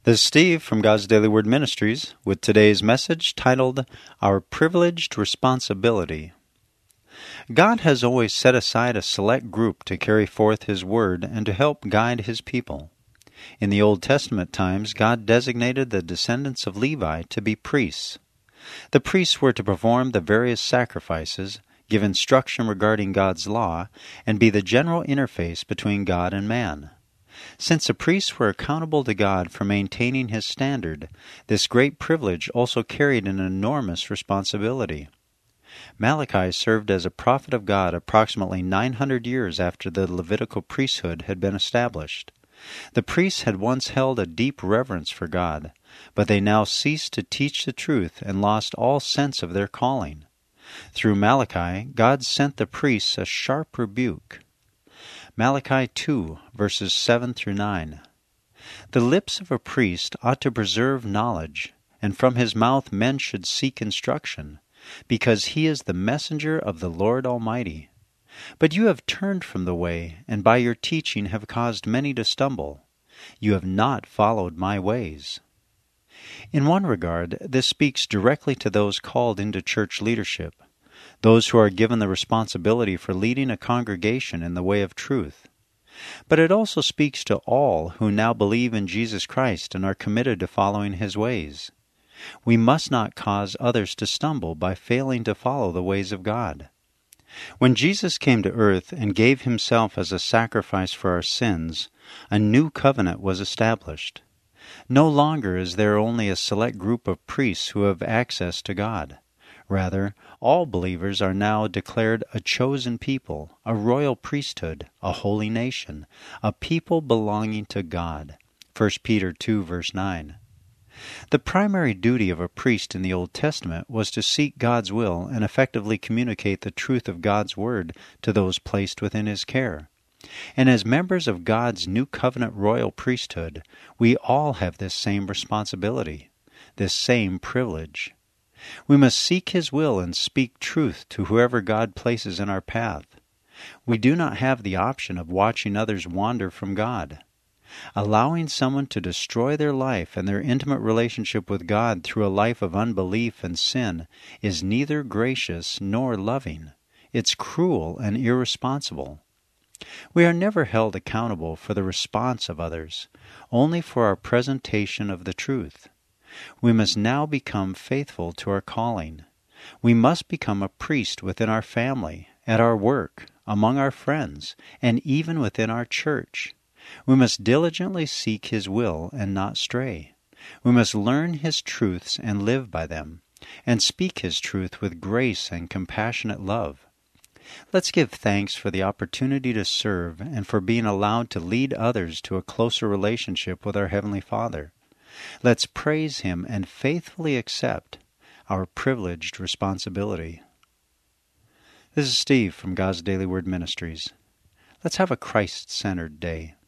This is Steve from God's Daily Word Ministries with today's message titled, Our Privileged Responsibility. God has always set aside a select group to carry forth His Word and to help guide His people. In the Old Testament times, God designated the descendants of Levi to be priests. The priests were to perform the various sacrifices, give instruction regarding God's law, and be the general interface between God and man. Since the priests were accountable to God for maintaining His standard, this great privilege also carried an enormous responsibility. Malachi served as a prophet of God approximately 900 years after the Levitical priesthood had been established. The priests had once held a deep reverence for God, but they now ceased to teach the truth and lost all sense of their calling. Through Malachi, God sent the priests a sharp rebuke. Malachi 2, verses 7 through 9. The lips of a priest ought to preserve knowledge, and from his mouth men should seek instruction, because he is the messenger of the Lord Almighty. But you have turned from the way, and by your teaching have caused many to stumble. You have not followed my ways. In one regard, this speaks directly to those called into church leadership, those who are given the responsibility for leading a congregation in the way of truth. But it also speaks to all who now believe in Jesus Christ and are committed to following His ways. We must not cause others to stumble by failing to follow the ways of God. When Jesus came to earth and gave Himself as a sacrifice for our sins, a new covenant was established. No longer is there only a select group of priests who have access to God. Rather, all believers are now declared a chosen people, a royal priesthood, a holy nation, a people belonging to God. 1 Peter 2, verse 9. The primary duty of a priest in the Old Testament was to seek God's will and effectively communicate the truth of God's Word to those placed within his care. And as members of God's new covenant royal priesthood, we all have this same responsibility, this same privilege. We must seek His will and speak truth to whoever God places in our path. We do not have the option of watching others wander from God. Allowing someone to destroy their life and their intimate relationship with God through a life of unbelief and sin is neither gracious nor loving. It's cruel and irresponsible. We are never held accountable for the response of others, only for our presentation of the truth. We must now become faithful to our calling. We must become a priest within our family, at our work, among our friends, and even within our church. We must diligently seek His will and not stray. We must learn His truths and live by them, and speak His truth with grace and compassionate love. Let's give thanks for the opportunity to serve and for being allowed to lead others to a closer relationship with our Heavenly Father. Let's praise Him and faithfully accept our privileged responsibility. This is Steve from God's Daily Word Ministries. Let's have a Christ-centered day.